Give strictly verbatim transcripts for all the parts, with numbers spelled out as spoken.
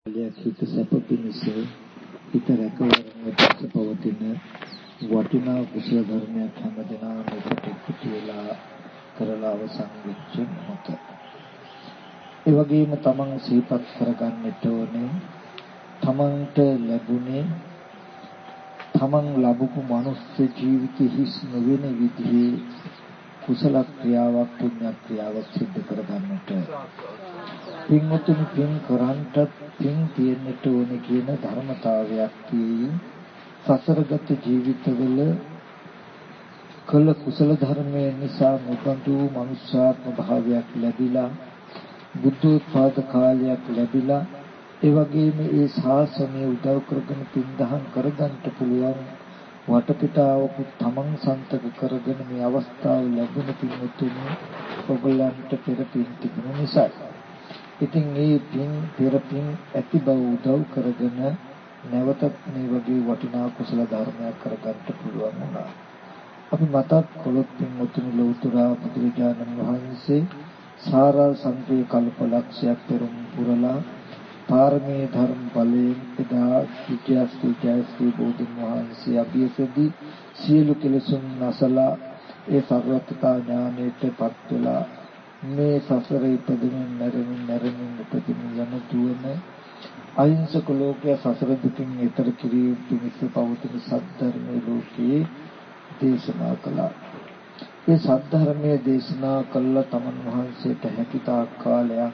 හිත සැප පිණිස හිත රැකවරණයට පවතින වටිනා කුසල ධර්මයක් හැමදෙනා මේකට එකතු වෙලා කරලා අවසන් වෙච්ච මොහොත. ඒ වගේම තමන් සිහිපත් කරගන්නට ඕනේ තමන්ට ලැබුණේ තමන් ලැබපු මනුස්ස ජීවිත හිස් නොවන විදිහේ කුසල ක්‍රියාවක් පුණ්‍ය ක්‍රියාවක් සිදු කරගන්නට. පින්වතුනි පින් කරන්ට පින් තියෙන්නට ඕනේ කියන ධර්මතාවයක් තියෙයි. සසරගත ජීවිතවල කළ කුසල ධර්මයේ නිසා මුබඳු මනුෂ්‍යාත්ම භාවයක් ලැබිලා බුද්ධෝත්පාද කාලයක් ලැබිලා ඒ වගේම ඒ ශාසනය උදව් කරගෙන පින් දහම් කරගන්න පුළුවන් වටපිටාවක තමන් සන්තක කරගෙන මේ අවස්ථාව ලැබුණ පින්වතුනි ඔයගලන්ට පෙර පින් තිබුණ නිසා. ඉතින් මේ පින් පෙර පින් ඇති බව උදව් කරගෙන නැවතත් මේ වගේ වටිනා කුසල ධර්මයක් කරගන්න පුළුවන් වුණා. අපි මතක් කළොත් පින්වතුනි ලෞතර බුදුරජාණන් වහන්සේ සාරා සංකේ කල්පලක්ෂයක් පෙරම් පුරලා පාරමී ධර්ම බලයෙන් එදා විද්‍යාස්ති ජයස්ති බෝධින් වහන්සේ අභියසදී සියලු කෙලෙසුන් නැසලා ඒ සර්වත්‍තා ඥානයට පත් වෙලා මේ සසර ඉපදෙමින් මැරෙමින් මැරෙමින් ඉපදෙමින් යන දුවන අහිංසක ලෝකයේ සසර දුකින් ඈතර කිරීම පිණිස පවතින සත්‍ය ලෝකයේ දේශනා කළා. ඒ සත්‍ය දේශනා කළ තමන් වහන්සේට හැකිතාක් කාලයක්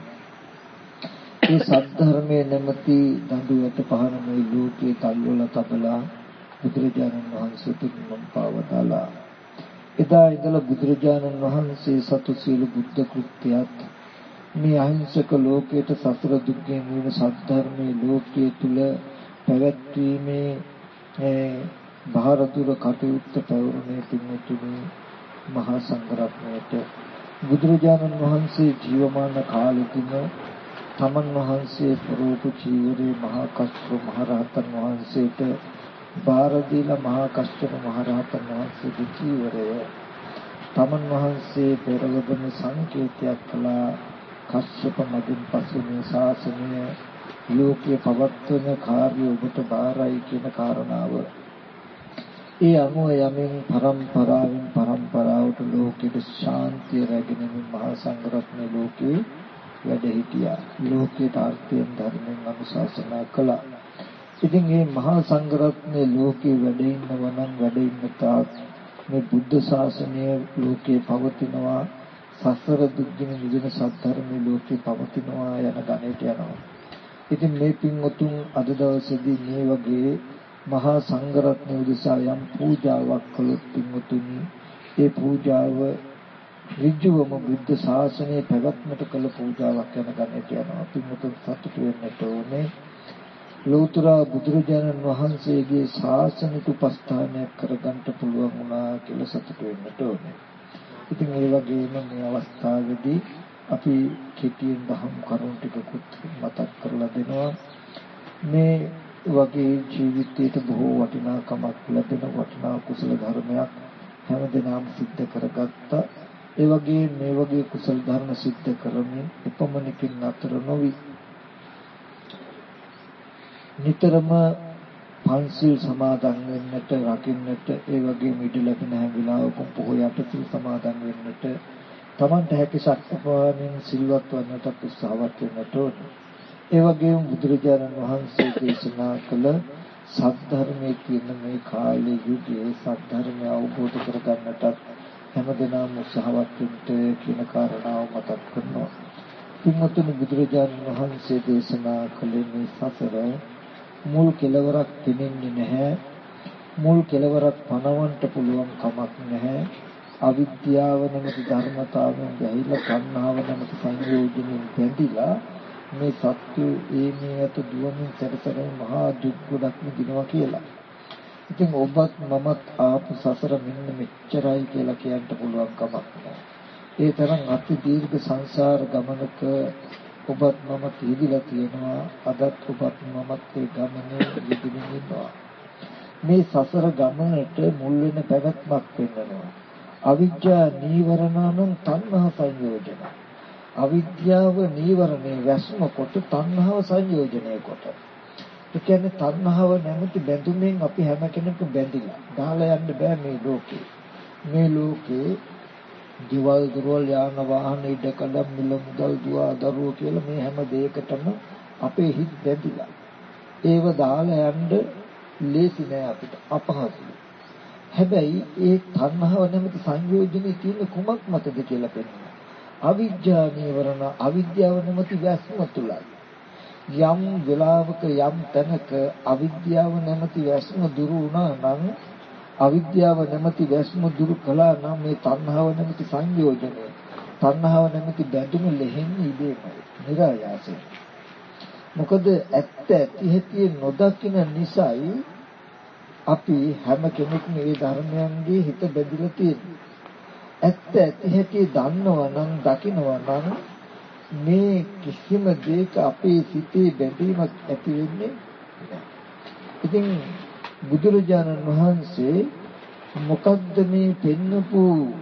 ඒ සද්ධර්මයේ නැමැති දඬුවත පහන මේ ලෝකේ තල්වල තබලා බුදුරජාණන් වහන්සේ පිරිනමන පාවදාලා. එදා ඉඳලා බුදුරජාණන් වහන්සේ සතු සීල බුද්ධ කෘත්‍යයත් මේ අහිංසක ලෝකයට සසර දුක්ගෙන් මිදෙන සද්ධර්මයේ ලෝකයේ තුල පැවැත්වීමේ බාහිර කටයුත්ත පැවරුනේ පින්තුනි මහා සංඝරත්නයට. බුදුරජාණන් වහන්සේ ජීවමාන කාලෙදිම තමන් වහන්සේ ප්‍රෝප චීවරේ මහා කස්සප මහ රහතන් වහන්සේට බාර දීලා මහා කස්සප මහ රහතන් වහන්සේගේ චීවරය තමන් වහන්සේ පෙරවදන සංකේතයක් කළා. කස්සප මගින් පසු මේ ශාසනය ලෝකයේ පවත්වන කාර්ය ඔබට බාරයි කියන කාරණාව. ඒ අනුව යමින් පරම්පරාවෙන් පරම්පරාවට ලෝකෙට ශාන්තිය රැගෙන මහා සංඝරත්නය ලෝකේ වැඩ හිටියා. ලෝකයට අර්ථයෙන් ධර්මයෙන් අනුශාසනා කළා. ඉතින් මේ මහා සංඝරත්නයේ ලෝකේ වැඩ ඉන්නව නම් වැඩ ඉන්න තාක් මේ බුද්ධ ශාසනය ලෝකේ පවතිනවා. සසර දුක්ගින නිදන සත්‍යර්මයේ ලෝකේ පවතිනවා යන ගණයට යනවා. ඉතින් මේ පින්වතුන් අද දවසේදී මේ වගේ මහා සංඝරත්නය උදෙසා යම් පූජාවක් කළොත් පින්වතුනි ඒ පූජාව ඍජුවම බුද්ධ ශාසනයේ පැවැත්මට කළ පූජාවක් යන ගණයට යනවා. පින්වතුන් සතුටු වෙන්නට ඕනේ. ලෞතර බුදුරජාණන් වහන්සේගේ ශාසනික උපස්ථානයක් කරගන්න පුළුවන් වුණා කියලා සතුටු වෙන්නට ඕනේ. ඉතින් ඒ වගේම මේ අවස්ථාවේදී අපි කෙටියෙන් දහම් කරුණු ටිකකුත් මතක් කරලා දෙනවා. මේ වගේ ජීවිතයට බොහෝ වටිනාකමක් ලැබෙන වටිනා කුසල ධර්මයක් හැමදෙනාම සිද්ධ කරගත්තා. ඒ වගේ මේ වගේ කුසල ධර්ම සිද්ධ කරමින් එපමණකින් නතර නොවි නිතරම පන්සිල් සමාදන් වෙන්නට රකින්නට ඒ වගේ මිඩ ලැබෙන හැම වෙලාවකම පොහොය අටසිල් සමාදන් වෙන්නට තමන්ට හැකි ශක්තිපාණින් සිල්වත් වන්නට උත්සාහවත් වෙන්නට ඕනේ. ඒ වගේම බුදුරජාණන් වහන්සේ දේශනා කළ සත්‍ය කියන මේ කාලේ යුගයේ සත්‍ය අවබෝධ කරගන්නට හැමදෙනාම උත්සාහවත් වෙන්න කියන කාරණාව මතක් කරනවා. පින්වතුනි බුදුරජාණන් වහන්සේ දේශනා කළේ මේ සසර මුල් කෙලවරක් දෙන්නේ නැහැ. මුල් කෙලවරක් පණවන්න පුළුවන් කමක් නැහැ. අවිද්‍යාව නැමැති ධර්මතාවයෙන් ගැහිලා තණ්හාව නැමැති සංයෝජනෙන් බැඳිලා මේ සත්‍ය ඒ මේ අත දුවමින් සැරසෙන මහා දුක් ගොඩක් විඳිනවා කියලා. ඉතින් ඔබත් මමත් ආපු සසර මෙන්න මෙච්චරයි කියලා කියන්න පුළුවන් කමක් නැහැ. ඒ තරම් අති දීර්ඝ සංසාර ගමනක ඔබත් මමත් යෙදিলা තියෙනවා. අදත් ඔබත් මමත් ඒ ගමනේ යෙදෙමින් ඉන්නවා. මේ සසර ගමනට මුල් වෙන පැවැත්මක් වෙනවා. අවිජ්ජා නීවරණං තණ්හා සංයෝජන. අවිද්‍යාව නීවරණේ වැස්ම කොට තණ්හාව සංයෝජනය කොට. ඒ කියන්නේ තණ්හාව නැමැති බැඳුමෙන් අපි හැම කෙනෙක්ම බැඳිලා. දාලා යන්න බෑ මේ ලෝකේ. මේ ලෝකේ දිවල් දුරවල් යාන වාහන ඉඩකඩ මිල මුදල් දුව දරුවෝ කියලා මේ හැම දෙයකටම අපේ හිත බැඳිලා. ඒව දාලා යන්න ලේසි නෑ අපිට අපහසුයි. හැබැයි ඒ තණ්හාව නැමැති සංයෝජනේ තියෙන කුමක් මතද කියලා පෙන්නනවා. අවිජ්ජා නීවරණ අවිද්‍යාව නැමැති වැස්ම තුලයි. යම් වෙලාවක යම් තැනක අවිද්‍යාව නැමැති වැස්ම දුරු වුණා නම් අවිද්‍යාව නැමැති වැස්ම දුරු කළා නම් මේ තණ්හාව නැමැති සංයෝජනය තණ්හාව නැමැති බැඳුම ලෙහෙන්නේ ඉබේමයි නිරායාසයෙන්. මොකද ඇත්ත ඇති හැටි නොදකින නිසායි අපි හැම කෙනෙක්ම මේ ධර්මයන්ගේ හිත බැඳිලා තියෙන්නේ. ඇත්ත ඇති හැටි දන්නවා නම් දකිනවා නම් මේ කිසිම දෙයක අපේ සිතේ බැඳීමක් ඇති වෙන්නේ නැහැ. ඉතින් බුදුරජාණන් වහන්සේ මොකද්ද මේ පෙන්නපු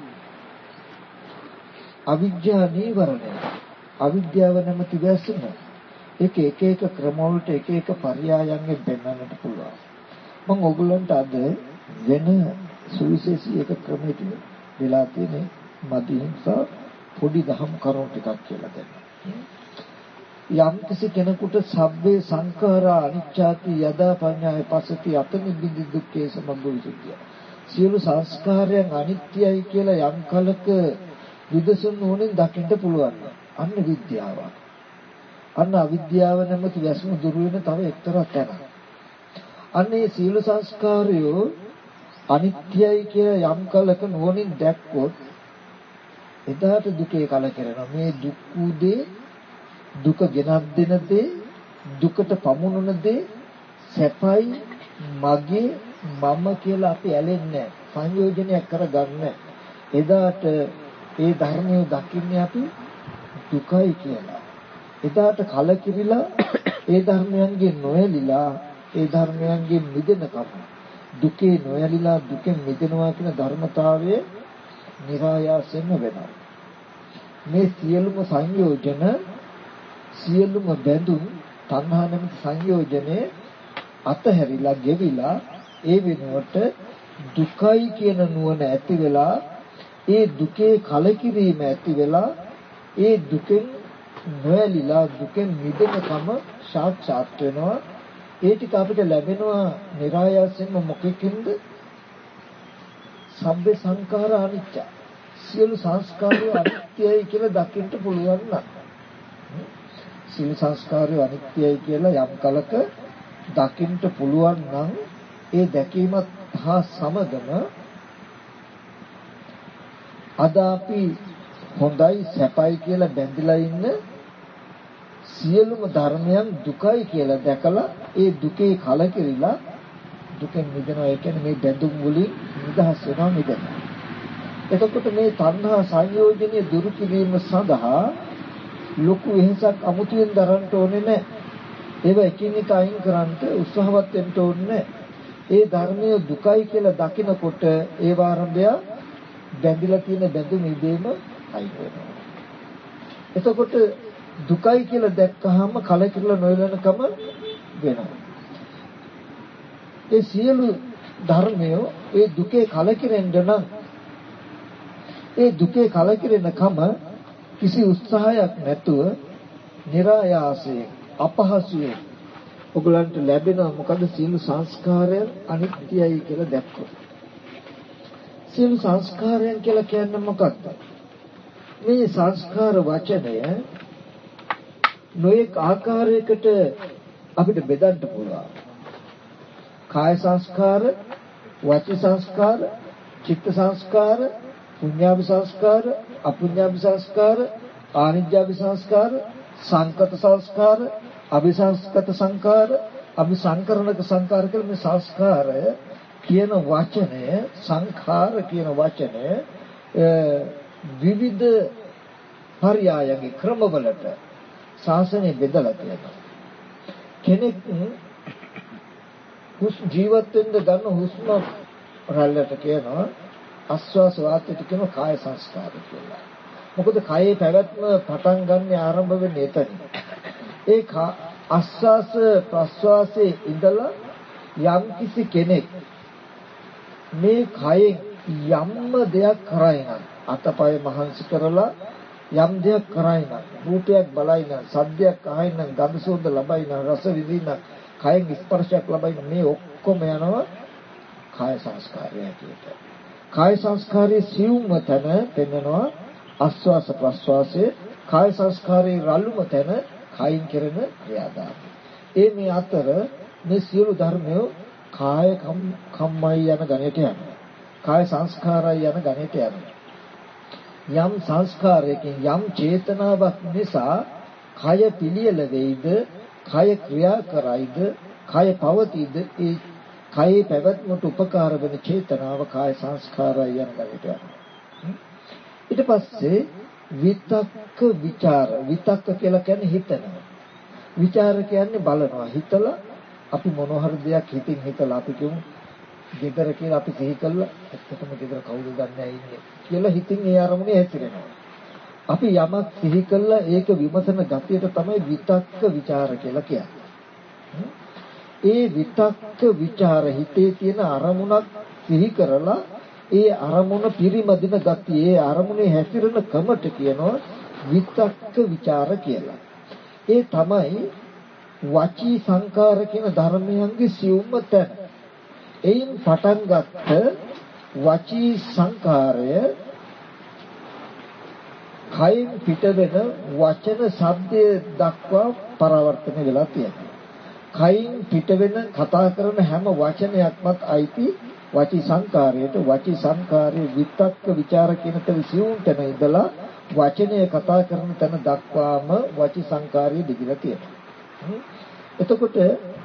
අවිද්‍යා නීවරණය අවිද්‍යාව නැමැති වැස්ම ඒක එක එක ක්‍රම වලට එක එක පర్యాయයන්ගෙන් පෙන්වන්නට පුළුවන්. මම ඔයගලන්ට අද වෙන සුවිශේෂී එක ක්‍රමයක වෙලා තියෙන මධ්‍යහිංසා පොඩි දහම් කරුණු ටිකක් කියලා දෙන්න. යම් කිසි කෙනෙකුට සබ්බේ සංඛාරා අනිච්චාති යදා පඤ්ඤාය පස්සති අතනිබ්බිදි දුක්ඛේ සමුදය. සියලු සංස්කාරයන් අනිත්‍යයි කියලා යම් කලක විදසුන් නොනින් දකින්න පුළුවන්. අන්න විද්‍යාවක්. අන්න අවිද්‍යාව නැමැති වැස්ම දුරු වෙන තව එක්තරා තැනක්. අන්නේ සියලු සංස්කාරයෝ අනිත්‍යයි කියලා යම් කලක නොනින් දැක්කොත් එදාට දුකේ කලකිරෙනවා. මේ දුක් උදේ දුක ගෙනත් දෙන දේ දුකට පමුණුන දේ සැපයි මගේ මම කියලා අපි ඇලෙන්නේ සංයෝජනයක් කරගන්න. එදාට ඒ ධර්මය දකින්නේ අපි දුකයි කියලා. එදාට කලකිරිලා ඒ ධර්මයන්ගෙන් නොයලිලා ඒ ධර්මයන්ගෙන් මිදෙනකම දුකේ නොයලිලා දුකෙන් මිදෙනවා කියන ධර්මතාවය නිරායාසයෙන්ම වෙනවා. මේ සියලුම සංයෝජන සියලුම බැඳුම් තණ්හා නැමැති සංයෝජනේ අතහැරිලා ගෙවිලා ඒ වෙනුවට දුකයි කියන නුවණ ඇති වෙලා ඒ දුකේ කලකිරීම ඇති වෙලා ඒ දුකෙන් නොයලිලා දුකෙන් මිදෙනකම සාක්ෂාත් වෙනවා. ඒ ටික අපිට ලැබෙනවා නිරායාසයෙන්ම මොකකින්ද? සබ්බේ සංඛාර අනිච්ච. සියලු සංස්කාරය අනිත්‍යයි කියලා දකින්න පුළුවන් නම් සියලු සංස්කාරය අනිත්‍යයි කියලා යම් කලක දකින්න පුළුවන් නම් ඒ දැකීමත් හා සමගම අද අපි හොඳයි සැපයි කියලා බැඳිලා ඉන්න සියලුම ධර්මයන් දුකයි කියලා දැකලා ඒ දුකේ කලකිරිලා දුකෙන් මිදෙනවා. ඒ කියන්නේ මේ බැඳුම් වලින් නිදහස් වෙනවා මිදෙනවා. එතකොට මේ තණ්හා සංයෝජනීය දුරු කිරීම සඳහා ලොකු වෙහසක් අමුතුවෙන් දරන්න ඕනේ නැහැ. ඒව එකින් එක අයින් කරන්න උත්සාහවත් වෙන්න ඕනේ. ඒ ධර්මයේ දුකයි කියලා දකිනකොට ඒ ආරම්භය බැඳිලා තියෙන බැඳුම් ඉබේම අයින් වෙනවා. එතකොට දුකයි කියලා දැක්කහම කලකිරලා නොයලනකම වෙනවා. ඒ සියලු ධර්මය ඒ දුකේ කලකිරෙන්න නම් ඒ දුකේ කලකිරෙනකම කිසි උත්සාහයක් නැතුව નિરાයාසයෙන් අපහසුයෙන් ඔයගලන්ට ලැබෙන මොකද සියලු සංස්කාරයන් අනිත්‍යයි කියලා දැක්කොත්. සියලු සංස්කාරයන් කියලා කියන්නේ මොකක්ද? මේ සංස්කාර වචනය නොඑක ආකාරයකට අපිට බෙදන්න පුළුවන්. කාය සංස්කාර, වාචික සංස්කාර, චිත්ත සංස්කාර, පුඤ්ඤාභි සංස්කාර, අපුඤ්ඤාභි සංස්කාර, ආනිජ්ජාභි සංස්කාර, සංකත සංස්කාර, අபிසංස්කත සංස්කාර, අபிසංකරණක සංස්කාර කියලා මේ සංස්කාරය කියන වචනය සංඛාර කියන වචනය විවිධ පర్యాయගේ ක්‍රමවලට ශාසනය බෙදලා තියෙනවා. කෙනෙක් හුස් ජීවත් වෙන්න ගන්න හුස්ම රැල්ලට කියනවා ආස්වාස වාතයට කියන කාය සංස්කාර කියලා. මොකද කයේ පැවැත්ම පටන් ගන්න ආරම්භ වෙන්නේ එතන. ඒ ආස්වාස ප්‍රස්වාසයේ ඉඳලා යම් කිසි කෙනෙක් මේ කයෙන් යම්ම දෙයක් කරයි නම් අතපය මහන්සි කරලා යම් දෙයක් කරයි නම් රූපයක් බලයි නම් සද්දයක් අහයි නම් ගඳ සුවඳ ලබයි නම් රස විඳින කයෙන් ස්පර්ශයක් ලබයි නම් මේ ඔක්කොම යනවා කාය සංස්කාරය ඇතුළට. කාය සංස්කාරයේ සියුම්ම තැන පෙන්වනවා ආස්වාස ප්‍රස්වාසයේ, කාය සංස්කාරයේ රළුම තැන කයින් කරන ක්‍රියාදාමය. ඒ මේ අතර මේ සියලු ධර්මය කාය කම්මයි යන ගණයට යනවා. කාය සංස්කාරය යන ගණයට යනවා. යම් සංස්කාරයකින් යම් චේතනාවක් නිසා කය පිළියෙල වෙයිද, කය ක්‍රියා කරයිද, කය පවතීද, ඒ කයේ පැවැත්මට උපකාර වෙන චේතනාව කාය සංස්කාරය යන ගණයට යනවා. ඊට පස්සේ විතක්ක ਵਿਚාර, විතක්ක කියලා කියන්නේ හිතනවා. ਵਿਚාර කියන්නේ බලනවා. හිතලා අපි මොන හරි දෙයක් හිතින් හිතලා අපි කියමු ගෙදර කියලා අපි සිහි කළා ඇත්තටම ගෙදර කවුද දන්නේ ඉන්නේ කියලා හිතින් ඒ අරමුණේ හැසිරෙනවා. අපි යමක් සිහි කළා ඒක විමසන ගතියට තමයි විතක්ක ਵਿਚාර කියලා කියන්නේ. ඒ විතක්ක ਵਿਚාර හිතේ තියෙන අරමුණක් සිහි කරලා ඒ අරමුණ පිරිමදින ගතිය, ඒ අරමුණේ හැසිරෙන කමට කියනවා විතක්ක ਵਿਚාර කියලා. ඒ තමයි වචී සංකාර කියන ධර්මයන්ගේ සියුම්ම තැන. එයින් පටන් ගත්ත වචී සංකාරය කයින් පිටවෙන වචන ශබ්දය දක්වා පරාවර්තන වෙලා තියෙනවා. කයින් පිටවෙන කතා කරන හැම වචනයක්මත් අයිති වචී සංකාරයට. වචී සංකාරයේ විතක්ක ਵਿਚාර කියන තේ සියුම් තැන ඉඳලා වචනය කතා කරන තැන දක්වාම වචී සංකාරය දිගිලා තියෙනවා. එතකොට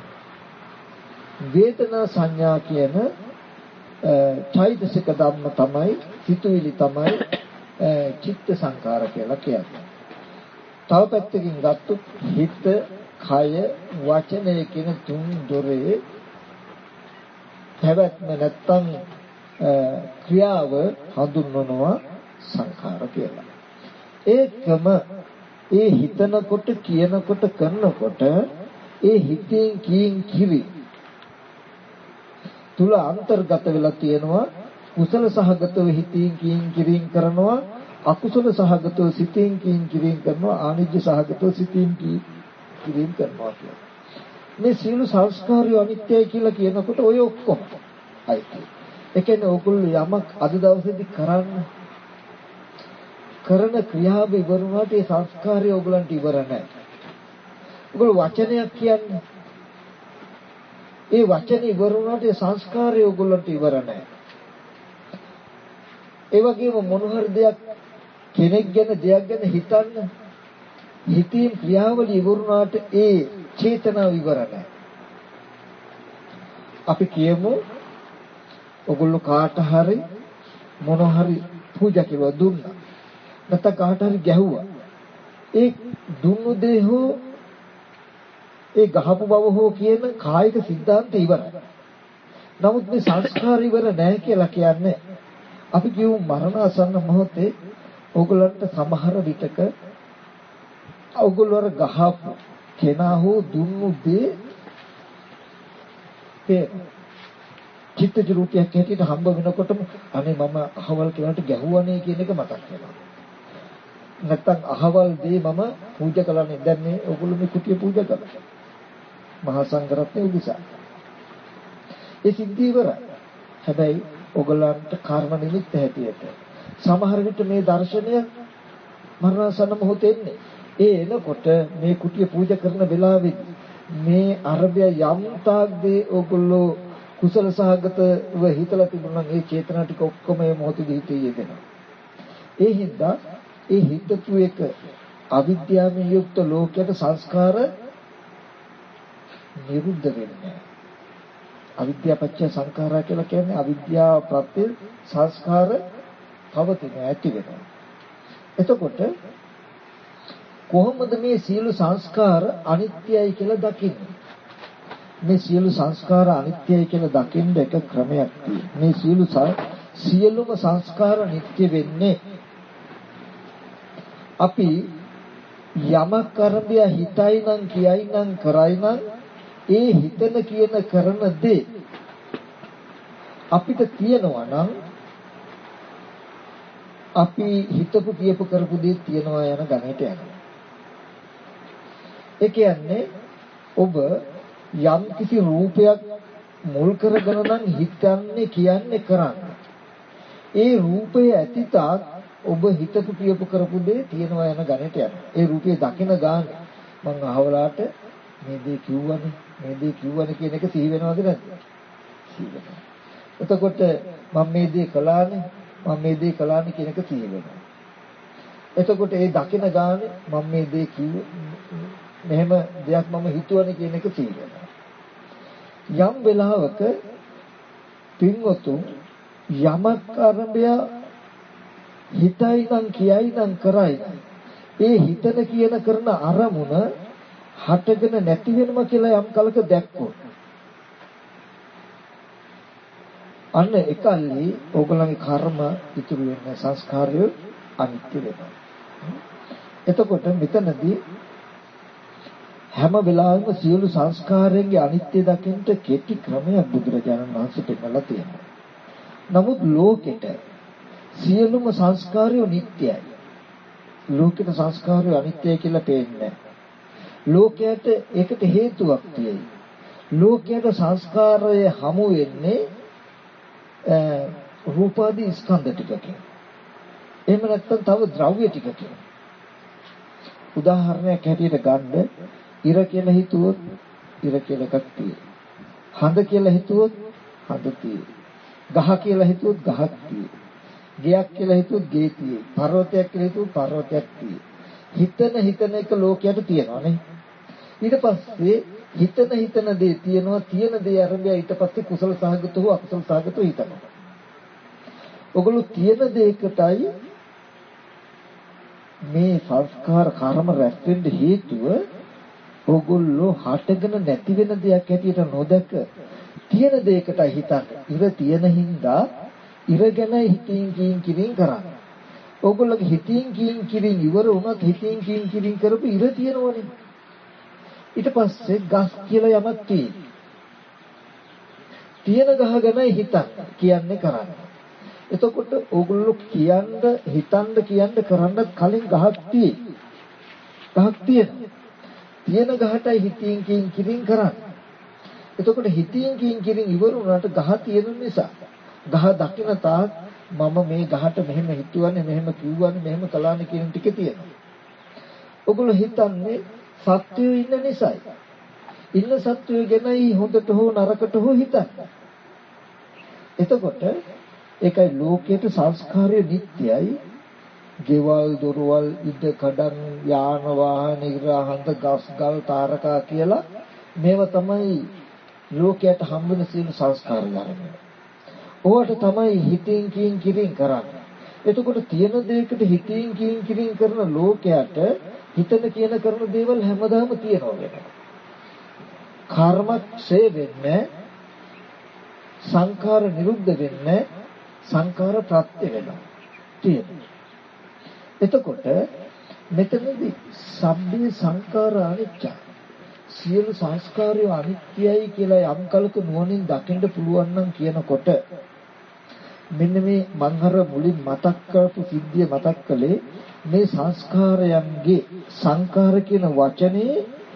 වේදනා සංඥා කියන චෛතසික ධම්ම තමයි, සිතුවිලි තමයි චිත්ත සංකාර කියලා කියන්නේ. තව පැත්තකින් ගත්තොත් හිත, කය, වචනය කියන තුන් දොරේ පැවැත්ම නැත්තම් ක්‍රියාව හඳුන්වනවා සංඛාර කියලා. ඒකම ඒ හිතනකොට, කියනකොට, කරනකොට ඒ හිතෙන් කියින් කිරි තුල අන්තර්ගත වෙලා තියෙනවා. කුසල සහගතව හිතින් කියින් කිරින් කරනවා, අකුසල සහගතව සිතින් කියින් කිරින් කරනවා, ආනිජ්‍ය සහගතව සිතින් කියින් කරනවා කියලා. මේ සියලු සංස්කාරය අනිත්‍යයි කියලා කියනකොට ඔය ඔක්කොම අයිති. ඒ කියන්නේ ඕගොල්ලෝ යමක් අද දවසේදී කරන්න කරන ක්‍රියාව ඉවර වුණාට ඒ සංස්කාරය ඕගලන්ට ඉවර නැහැ. ඕගොල්ලෝ වචනයක් කියන්නේ ඒ වචනේ ඉවර වුණාට ඒ සංස්කාරය ඕගොල්ලන්ට ඉවර නැහැ. ඒ වගේම මොන හරි දෙයක් කෙනෙක් ගැන දෙයක් ගැන හිතන්න හිතීම් ක්‍රියාවලිය ඉවර වුණාට ඒ චේතනාව ඉවර නැහැ. අපි කියමු ඔගොල්ලෝ කාට හරි මොන හරි පූජා කියලා දුන්නා. නැත්නම් කාට හරි ගැහුවා. ඒ දුන්නු දේ හෝ ඒ ගහපු බව හෝ කියන කායික සිද්ධාන්ත ඉවරයි. නමුත් මේ සංස්කාර ඉවර නැහැ කියලා කියන්නේ අපි කියමු මරණාසන්න මොහොතේ ඕගොල්ලන්ට සමහර විටක ඕගොල්ලෝ ගහපු කෙනා හෝ දුන්නු දේ ඒ චිත්තජ රූපයක් හැටියට හම්බ වෙනකොටම අනේ මම අහවල් කෙනාට ගැහුවානේ කියන එක මතක් වෙනවා. නැත්තම් අහවල් දේ මම පූජා කළානේ. දැන් මේ ඕගොල්ලෝ මේ කුටිය පූජා කළා. මහා සංඝරත්නය උදෙසා. ඒ සිද්ධිය ඉවරයි. හැබැයි ඕගොල්ලන්ට කර්ම නිමිත්ත හැටියට සමහර විට මේ දර්ශනය මරණසන්න මොහොතේ එන්නේ. ඒ එනකොට මේ කුටිය පූජා කරන වෙලාවෙදී මේ අරබය යම් තාක් දේ ඕගොල්ලෝ කුසල සහගතව හිතලා තිබුණා නම් ඒ චේතනා ටික ඔක්කොම මේ මොහොතේදී හිතේ යෙදෙනවා. ඒ හින්දා ඒ හිතපු එක අවිද්‍යාවෙන් යුක්ත ලෝකයට සංස්කාර නිරුද්ධ වෙන්නේ. අවිද්‍යාපච්චය සංඛාරා කියලා කියන්නේ අවිද්‍යාව ප්‍රත්‍ය සංස්කාර පවතින ඇති වෙනවා. එතකොට කොහොමද මේ සියලු සංස්කාර අනිත්‍යයි කියලා දකින්නේ? මේ සියලු සංස්කාර අනිත්‍යයි කියලා දකින්න එක ක්‍රමයක් තියෙනවා. මේ සියලු සියලුම සංස්කාර නිට්ටය වෙන්නේ අපි යමක් අරඹය හිතයි නම් කියයි නම් කරයි නම් ඒ හිතන කියන කරන දේ අපිට තියෙනවා නම් අපි හිතපු කියපු කරපු දේ තියෙනවා යන ගණයට යනවා. ඒ කියන්නේ ඔබ යම් කිසි රූපයක් මුල් කරගෙන නම් හිතන්නේ කියන්නේ කරන්නේ. ඒ රූපය ඇතිතාක් ඔබ හිතපු කියපු කරපු දේ තියෙනවා යන ගණයට යනවා. ඒ රූපය දකින ගාන මං අහවලාට මේ දේ කිව්වනේ මේ දේ කිව්වනේ කියන එක සිහි වෙනවද නැද්ද? සිහි වෙනවා. එතකොට මම මේ දේ කළානේ මම මේ දේ කළානේ කියන එක සිහි වෙනවා. එතකොට ඒ දකින ගානේ මම මේ දේ කිව්ව මෙහෙම දෙයක් මම හිතුවනේ කියන එක සිහි වෙනවා. යම් වෙලාවක පින්වතුන් යමක් අරඹය හිතයි නම් කියයි නම් කරයි ඒ හිතන කියන කරන අරමුණ හටගෙන නැති වෙනවා කියලා යම් කලක දැක්කොත් අන්න එකල්ලි ඕගොල්ලන්ගේ කර්ම ඉතුරු වෙන සංස්කාරය අනිත්‍ය වෙනවා. එතකොට මෙතනදී හැම වෙලාවෙම සියලු සංස්කාරයන්ගේ අනිත්‍ය දකින්න කෙටි ක්‍රමයක් බුදුරජාණන් වහන්සේ පෙන්නලා තියෙනවා. නමුත් ලෝකෙට සියලුම සංස්කාරය නිට්ටයයි. ලෝකෙට සංස්කාරය අනිත්‍යයි කියලා පේන්නේ. ලෝකයට ඒකට හේතුවක් තියෙයි. ලෝකයට සංස්කාරය හමු වෙන්නේ රූපාදී ස්කන්ධ ටිකකින්. එහෙම නැත්නම් තව ද්‍රව්‍ය ටිකකින්. උදාහරණයක් හැටියට ගන්න ඉර කියලා හිතුවොත් ඉර කියලා එකක් තියෙයි. හඳ කියලා හිතුවොත් හඳ තියෙයි. ගහ කියලා හිතුවොත් ගහක් තියෙයි. ගෙයක් කියලා හිතුවොත් ගේ තියෙයි. පර්වතයක් කියලා හිතුවොත් පර්වතයක් තියෙයි. හිතන හිතන එක ලෝකයට තියෙනවා නේ. ඊට පස්සේ හිතන හිතන දේ තියෙනවා තියෙන දේ අරඹය ඊට පස්සේ කුසල සහගත හෝ අකුසල සහගත හිතනවා. ඔගොල්ලෝ තියෙන දේකටයි මේ සංස්කාර කර්ම රැස් වෙන්න හේතුව ඔගොල්ලෝ හටගෙන නැති වෙන දෙයක් හැටියට නොදක තියෙන දෙයකට හිතන්න. ඉර තියෙන හින්දා ඉර ගැන හිතින් කියින් කිරින් කරන්නේ. ඔගොල්ලෝගේ හිතින් කියින් කිරින් ඉවර වුණත් හිතින් කියින් කිරින් කරපු ඉර තියෙනවනේ. ඊට පස්සේ ගස් කියලා යමක් තියෙනවා. තියෙන ගහ ගැන හිතන්න කියන්නේ කරන්නේ. එතකොට ඕගොල්ලෝ කියන්න හිතන්න කියන්න කරන්න කලින් ගහක් තියෙයි. ගහක් තියෙනවා. තියෙන ගහටයි හිතින් කියින් කිරින් කරන්නේ. එතකොට හිතින් කියින් කිරින් ඉවර වුණාට ගහ තියෙන නිසා ගහ දකින්න තාක් මම මේ ගහට මෙහෙම හිතුවන්නේ මෙහෙම කිව්වන්නේ මෙහෙම කළානේ කියන ටික තියෙනවා. ඔගොල්ලෝ හිතන්නේ සත්‍යය ඉන්න නිසායි. ඉන්න සත්‍යය ගැනයි හොඳට හෝ නරකට හෝ හිතන්නේ. එතකොට ඒකයි ලෝකයේ සංස්කාරය නිට්ටයයි. ගෙවල් දොරවල් ඉඩ කඩන් යාන වාහන ඉරහඳ ගස් ගල් තාරකා කියලා මේව තමයි ලෝකයට හම්බෙන සියලු සංස්කාර ධර්ම. ඕවට තමයි හිතින් කියින් කිරින් කරන්නේ. එතකොට තියෙන දෙයකට හිතින් කියින් කිරින් කරන ලෝකයට හිතන කියන කරන දේවල් හැමදාම තියෙනවා වෙනවා. කර්මක්ෂය වෙන්නේ සංඛාර නිරුද්ධ වෙන්නේ සංඛාර ප්‍රත්‍ය වෙනවා. තියෙනවා. එතකොට මෙතනදී සබ්බේ සංඛාර අනිත්‍යයි. සියලු සංස්කාරය අනිත්‍යයි කියලා යම් කලක නුවණින් දකින්න පුළුවන් නම් කියනකොට මෙන්න මේ මන්හර මුලින් මතක් කරපු සිද්ධිය මතක් කළේ මේ සංස්කාරයන්ගේ සංඛාර කියන වචනේ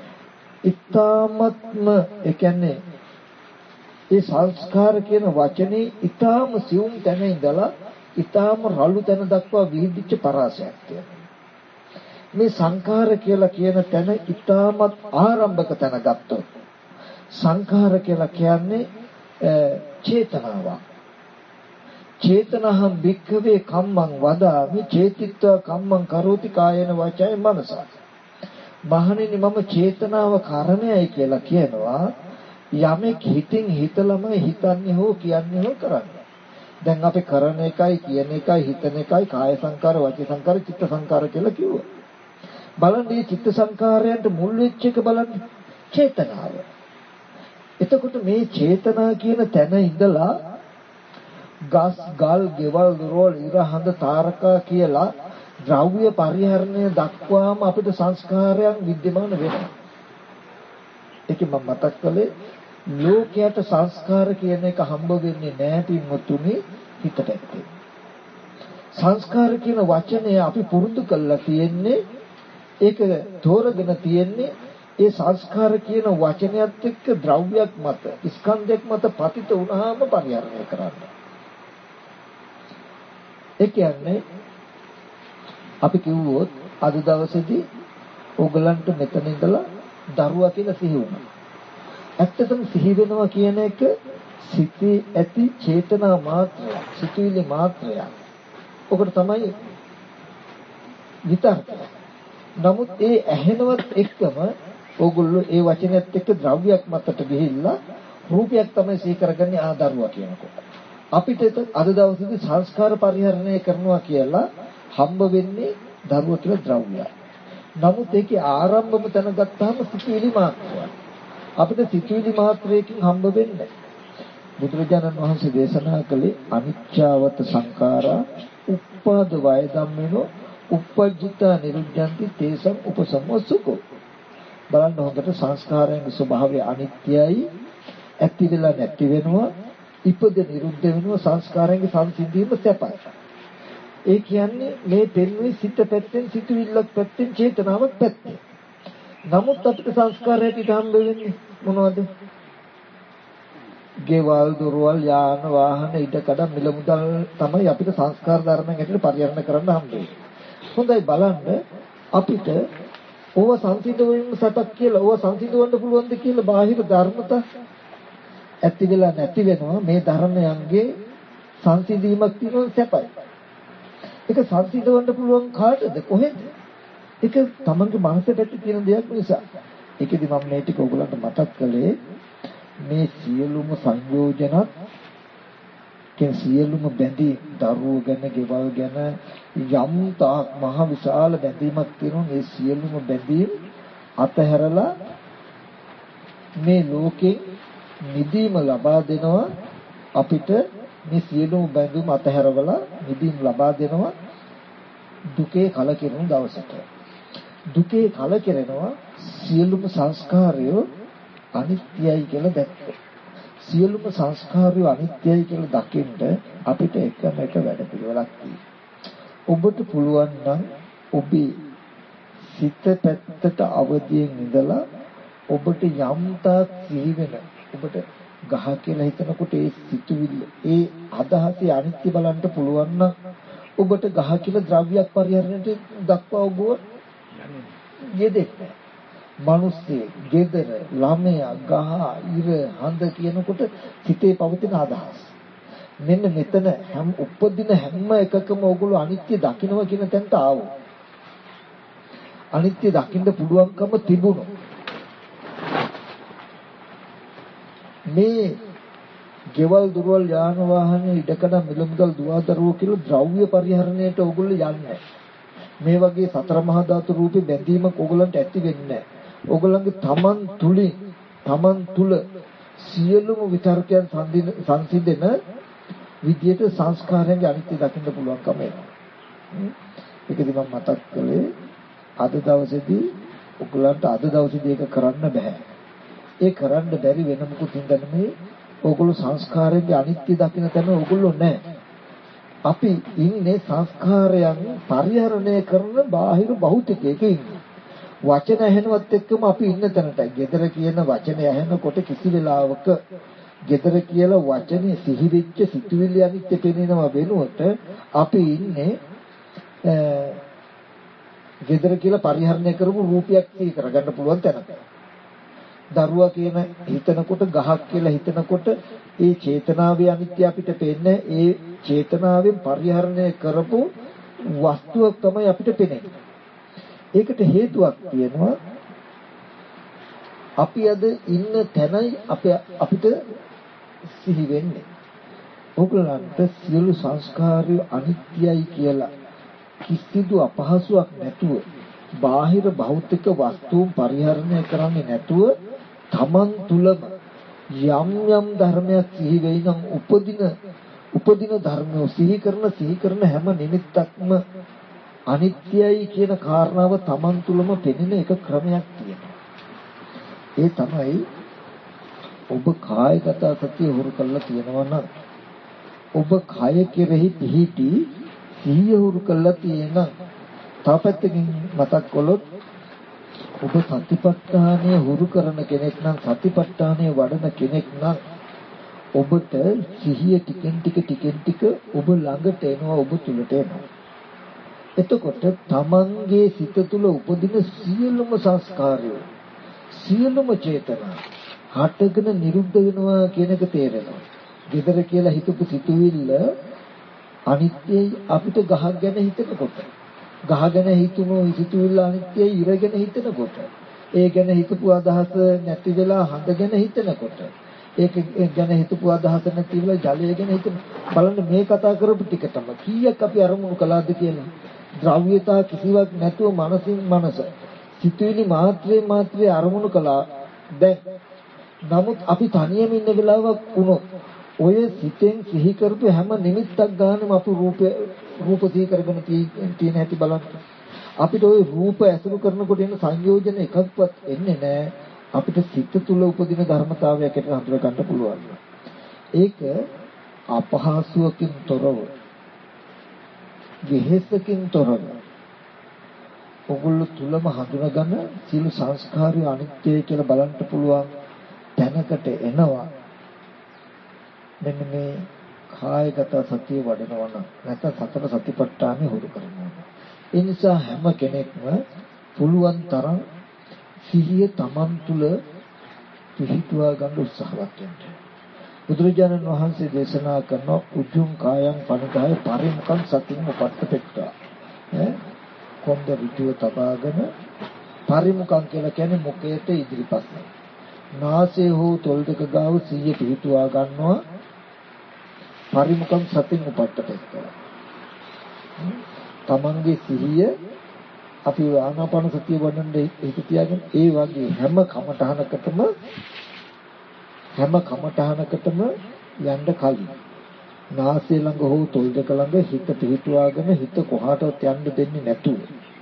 ඊ타ත්ම ඒ කියන්නේ ඒ සංස්කාර කියන වචනේ ඊ타ම සියුම් තැන ඉඳලා ඊ타ම රළු තැන දක්වා විහිදිච්ච පරාසයක් තියෙනවා. මේ සංඛාර කියලා කියන තැන ඊ타මත් ආරම්භක තැන ගත්තොත් සංඛාර කියලා කියන්නේ චේතනාවක්. චේතනහම් භික්ඛවේ කම්මං වදාමි චේතිත්වා කම්මං කරෝති කායේන වචයෙන් මනසා. මහණෙනි මම චේතනාව කර්මයයි කියලා කියනවා යමෙක් හිතින් හිතලමයි හිතන්නේ හෝ කියන්නේ හෝ කරන්නේ. දැන් අපි කරන එකයි කියන එකයි හිතන එකයි කාය සංකාර වාචික සංකාර චිත්ත සංකාර කියලා කිව්වා. බලන්න මේ චිත්ත සංකාරයන්ට මුල් වෙච්ච එක බලන්න චේතනාව. එතකොට මේ චේතනා කියන තැන ඉඳලා ගස් ගල් ගෙවල් දොරවල් ඉර හඳ තාරකා කියලා ද්‍රව්‍ය පරිහරණය දක්වාම අපිට සංස්කාරයන් විද්‍යමාන වෙනවා. ඒකෙන් මම මතක් කළේ ලෝකයට සංස්කාර කියන එක හම්බ වෙන්නේ නැහැ පින්වතුනි හිතට ඇත්තේ. සංස්කාර කියන වචනය අපි පුරුදු කරලා තියෙන්නේ ඒක තෝරගෙන තියෙන්නේ ඒ සංස්කාර කියන වචනයත් එක්ක ද්‍රව්‍යයක් මත ස්කන්ධයක් මත පතිත වුණාම පරිහරණය කරන්න. ඒ කියන්නේ අපි කිව්වොත් අද දවසේදී ඕගලන්ට මෙතන ඉඳලා දරුවා කියලා සිහි වුණා. ඇත්තටම සිහි වෙනවා කියන එක සිතේ ඇති චේතනා මාත්‍රය, සිතුවිලි මාත්‍රය. ඔකට තමයි විතර්කය. නමුත් ඒ ඇහෙනවත් එක්කම ඕගොල්ලෝ ඒ වචනයත් එක්ක ද්‍රව්‍යයක් මතට ගිහිල්ලා රූපයක් තමයි සිහි කරගන්නේ ආ දරුවා කියනකොට. අපිට අද දවසේදී සංස්කාර පරිහරණය කරනවා කියලා හම්බ වෙන්නේ දරුවා කියලා ද්‍රව්‍යය. නමුත් ඒකේ ආරම්භම තැන ගත්තාම සිතුවිලි මාත්‍රයක්. අපිට සිතුවිලි මාත්‍රයකින් හම්බ වෙන්නේ. බුදුරජාණන් වහන්සේ දේශනා කළේ අනිච්චවත සංඛාරා උප්පාද වය ධම්මිනෝ උපජ්ජිතා නිරුද්ධಂತಿ තේසම් උපසම්මසුකෝ. බලන්න හොඳට සංස්කාරයන්ගේ ස්වභාවය අනිත්‍යයි, ඇති වෙලා නැති වෙනවා, ඉපද නිරුද්ධ වෙනවා, සංස්කාරයන්ගේ සංසිඳීම සැපයි. ඒ කියන්නේ මේ පෙන්වන්නේ සිත පැත්තෙන්, සිතුවිල්ලක් පැත්තෙන්, චේතනාවක් පැත්තෙන්. නමුත් අපිට සංස්කාරයට හම්බ වෙන්නේ මොනවද? ගෙවල්, දොරවල්, යාන වාහන, ඉඩකඩ, මිල මුදල් තමයි අපිට සංස්කාර ධර්මයන් ඇතුළේ පරිහරණය කරන්න හම්බ වෙන්නේ. හොඳයි බලන්න අපිට ඕව සංසිඳවීම සතක් කියලා ඕව සංසිඳවන්න පුළුවන්ද කියලා බාහිර ධර්මතා ඇති වෙලා නැති වෙනවා. මේ ධර්මයන්ගේ සංසිඳීමක් තියෙනවා සැපයි. ඒක සංසිඳවන්න පුළුවන් කාටද කොහෙද? ඒක තමන්ගේ මනසට ඇති තියෙන දෙයක් නිසා. ඒකෙදි මම මේ ටික ඔයගලන්ට මතක් කළේ මේ සියලුම සංයෝජනත් කේ සියලුම බැඳී දරුවෝ ගැන, ගෙවල් ගැන යම් තාක් මහ විශාල බැඳීමක් තියෙනවා. මේ සියලුම බැඳීම් අතහැරලා මේ ලෝකෙ නිදීම ලබා දෙනවා අපිට. මේ සියලුම බැඳීම් අතහැරවලා නිදීම ලබා දෙනවා දුකේ කලකිරුණු දවසට. දුකේ කලකිරෙනවා සියලුම සංස්කාරය අනිත්‍යයි කියලා දැක්කේ. සියලුම සංස්කාරය අනිත්‍යයි කියලා දකින්න අපිට එකම එක වැඩ පිළිවෙලක් තියෙනවා. ඔබට පුළුවන් නම් ඔබේ සිත පැත්තට අවදියෙන් ඉඳලා ඔබට යම් තාක් සිහි වෙන ඔබට ගහ කියලා හිතනකොට ඒ සිතුවිල්ල ඒ අදහසේ අනිත්‍ය බලන්න පුළුවන් නම් ඔබට ගහ කියලා ද්‍රව්‍යයක් පරිහරණයට දක්වා ඔබ යෙදෙන්න. මිනිස්සේ, ගෙදර, ළමයා, ගහ, ඉර, හඳ කියනකොට සිතේ පවතින අදහස්. මෙන්න මෙතන හැම උපදින හැම එකකම ඕගොල්ලෝ අනිත්‍ය දකින්නවා කියන තැනට ආවෝ. අනිත්‍ය දකින්න පුළුවන්කම තිබුණා. මේ ගෙවල් දොරවල් යාන වාහන ඉඩකඩ මිල මුදල් දුවදරුවෝ කියලා ද්‍රව්‍ය පරිහරණයට ඕගොල්ලෝ යන්නේ. මේ වගේ සතර මහා ධාතු රූපේ බැඳීමක් ඕගොල්ලන්ට ඇති වෙන්නේ නැහැ. ඕගොල්ලන්ගේ තමන් තුලින් තමන් තුල සියලුම විතර්කයන් සංසිඳෙන විදියට සංස්කාරයන්ගේ අනිත්‍ය දකින්න පුළුවන්කම එනවා. ඒකදී මම මතක් කළේ අද දවසේදී ඕගොල්ලන්ට අද දවසේදී ඒක කරන්න බෑ. ඒ කරන්න බැරි වෙන මොකුත් හින්දා නෙමෙයි. ඕගොල්ලෝ සංස්කාරයන්ගේ අනිත්‍ය දකින්න තැන ඕගොල්ලෝ නැහැ. අපි ඉන්නේ සංස්කාරයන් පරිහරණය කරන බාහිර භෞතිකයක ඉන්නේ. වචන ඇහෙනවත් එක්කම අපි ඉන්න තැනට. gedara කියන වචනේ ඇහෙනකොට කිසි වෙලාවක gedara කියලා වචනේ සිහි වෙච්ච සිතුවිලි අනිත්‍ය පෙනෙනවා වෙනුවට අපි ඉන්නේ gedara කියලා පරිහරණය කරපු රූපයක් සිහි කරගන්න පුළුවන් තැනක. දරුවා කියන හිතනකොට ගහක් කියලා හිතනකොට ඒ චේතනාවේ අනිත්‍ය අපිට පේන්නේ. ඒ චේතනාවෙන් පරිහරණය කරපු වස්තුවක් තමයි අපිට පේන්නේ. ඒකට හේතුවක් තියෙනවා. අපි අද ඉන්න තැනයි අපි අපිට සිහි වෙන්නේ. ඕගලන්ට සියලු සංස්කාරය අනිත්‍යයි කියලා කිසිදු අපහසුයක් නැතුව බාහිර භෞතික වස්තුන් පරිහරණය කරන්නේ නැතුව තමන් තුලම යම් යම් ධර්මයක් සිහි වෙයි නම් උපදින උපදින ධර්මෝ සිහි කරන සිහි කරන හැම නිමිත්තක්ම අනිත්‍යයි කියන කාරණාව Taman තුලම පෙනෙන එක ක්‍රමයක් තියෙනවා. ඒ තමයි ඔබ කායගත සතිය හුරු කරලා තියෙනවා නම් ඔබ කය කෙරෙහි පිහිටි සිහිය හුරු කරලා තියෙන තාපත්තකින් මතක් කළොත් ඔබ සතිපට්ඨානය හුරු කරන කෙනෙක් නම් සතිපට්ඨානය වඩන කෙනෙක් නම් ඔබට සිහිය ටිකෙන් ටික ටිකෙන් ටික ඔබ ළඟට එනවා ඔබ තුලට එනවා. එතකොට තමන්ගේ සිත තුළ උපදින සියලුම සංස්කාරය සියලුම චේතනා හටගෙන නිරුද්ධ වෙනවා කියන එක තේරෙනවා. gedara කියලා හිතපු සිතුවිල්ල අනිත්‍යයි අපිට ගහ ගැන හිතනකොට ගහ ගැන හිතුණු සිතුවිල්ල අනිත්‍යයි ඉර ගැන හිතනකොට ඒ ගැන හිතපු අදහස නැති වෙලා හඳ ගැන හිතනකොට ඒක ගැන හිතපු අදහස නැති වෙලා ජලය ගැන හිතන බලන්න මේ කතා කරපු ටිකටම කීයක් අපි අරමුණු කළාද කියලා ද්‍රව්‍යතා කිසිවක් නැතුව මනසින් මනස සිතුවිලි මාත්‍රේ මාත්‍රේ අරමුණු කළා දැන් නමුත් අපි තනියම ඉන්න වෙලාවක් වුණොත් ඔය සිතෙන් සිහි කරපු හැම නිමිත්තක් ගන්නම අපි රූපේ රූප සිහි කරගෙන තියෙන හැටි බලන්න අපිට ওই රූප ඇසුරු කරනකොට එන සංයෝජන එකක්වත් එන්නේ නැහැ අපිට සිත තුළ උපදින ධර්මතාවයක් එක හඳුනා ගන්න පුළුවන් ඒක අපහසුවකින් තොරව වෙහෙසකින් තොරව ඔගොල්ලෝ තුලම හඳුනාගන්න සීල සංස්කාරය අනිත්‍යයි කියලා බලන්න පුළුවන් තැනකට එනවා මෙන්න මේ කායගත සතිය වඩනවා නම් නැත්නම් සතර සතිපට්ඨානෙ හුරු කරනවා. ඒ නිසා හැම කෙනෙක්ම පුළුවන් තරම් සිහිය Taman තුල පිහිටුවා ගන්න උත්සාහවත් වෙන්න. බුදුරජාණන් වහන්සේ දේශනා කරන උජුං කායං පනිදාය පරිමුඛං සතින් උපට්ඨපෙත්තා. ඈ කොන්ද ඍජුව තබාගෙන පරිමුඛං කියලා කියන්නේ මුඛයට ඉදිරිපස්ස. නාසය හෝ තොල් දෙක ගාව සිහිය පිහිටුවා ගන්නවා. පරිමුඛං සතින් උපට්ඨපෙත්තා. තමන්ගේ සිහිය අපි ආනාපාන සතිය වඩන්න ඒක තියාගෙන ඒ වගේ හැම කමඨහනකටම හැම කමඨහනකටම යන්න කලින් නාසය ළඟ හෝ තොල් දෙක ළඟ හිත පිහිටුවාගෙන හිත කොහාටවත් යන්න දෙන්නේ නැතුව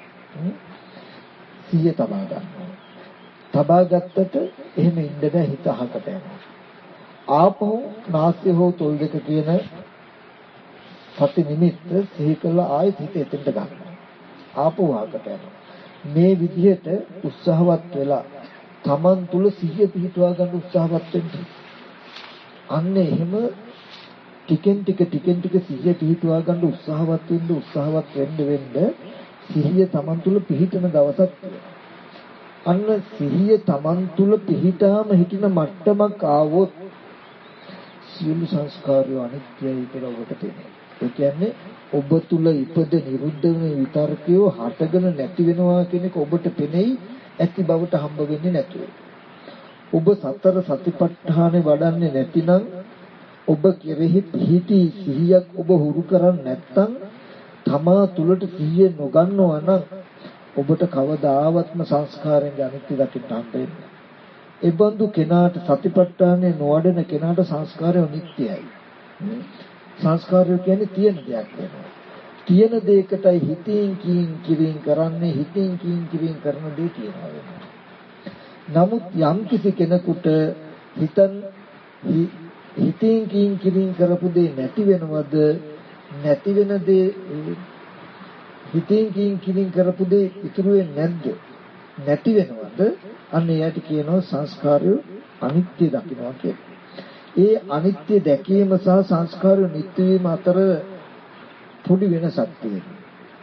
සිහිය තබා ගන්නවා. තබා ගත්තට එහෙම ඉන්න බෑ හිත අහකට යනවා. ආපහු නාසය හෝ තොල් දෙක කියන සති නිමිත්ත සිහි කළා ආයෙත් හිත එතෙන්ට ගන්නවා. ආපහු අහකට යනවා. මේ විදිහට උත්සාහවත් වෙලා Taman තුල සිහිය පිහිටුවා ගන්න උත්සාහවත් වෙන්න. අන්න එහෙම ටිකෙන් ටික ටිකෙන් ටික සිහිය පිහිටුවා ගන්න උත්සාහවත් වෙන්න උත්සාහවත් වෙන්න වෙන්න සිහිය Taman තුල පිහිටන දවසක් අන්න සිහිය Taman තුල පිහිටාම හිටින මට්ටමක් ආවොත් සියලු සංස්කාරය අනිත්‍යයි කියලා ඔබට පේනවා. ඒ කියන්නේ ඔබ තුල ඉපද නිරුද්ධ වෙන විතරකයෝ හටගෙන නැති වෙනවා කියන එක ඔබට පෙනෙයි ඇති බවට හම්බ වෙන්නේ නැතුව. ඔබ සතර සතිපට්ඨානේ වඩන්නේ නැතිනම් ඔබ කෙරෙහි පිහිටි සිහියක් ඔබ හුරු කරන්නේ නැත්නම් තමා තුලට සිහිය නොගන්නවා නම් ඔබට කවදාවත්ම සංස්කාරයෙන් අනිත්‍ය දකින්න හම්බෙන්නේ. ඒ බඳු කෙනාට සතිපට්ඨානේ නොවැඩෙන කෙනාට සංස්කාරය නිට්ටයයි. සංස්කාරය කියන්නේ තියෙන දෙයක් වෙනවා. තියෙන දෙයකටයි හිතින් කියින් කිරින් කරන්නේ හිතින් කියින් කිරින් කරන දේ කියනවා වෙනවා. නමුත් යම් කිසි කෙනෙකුට හිතන් හිතින් කියින් කිරින් කරපු දේ නැති වෙනවද නැති වෙන දේ හිතින් කියින් කිරින් කරපු දේ ඉතුරු වෙන්නේ නැද්ද නැති වෙනවද අන්න එයාට කියනවා සංස්කාරය අනිත්‍ය දකින්නවා කියලා. ඒ අනිත්‍ය දැකීම සහ සංස්කාරය නිට්ටය වීම අතර පොඩි වෙනසක් තියෙනවා.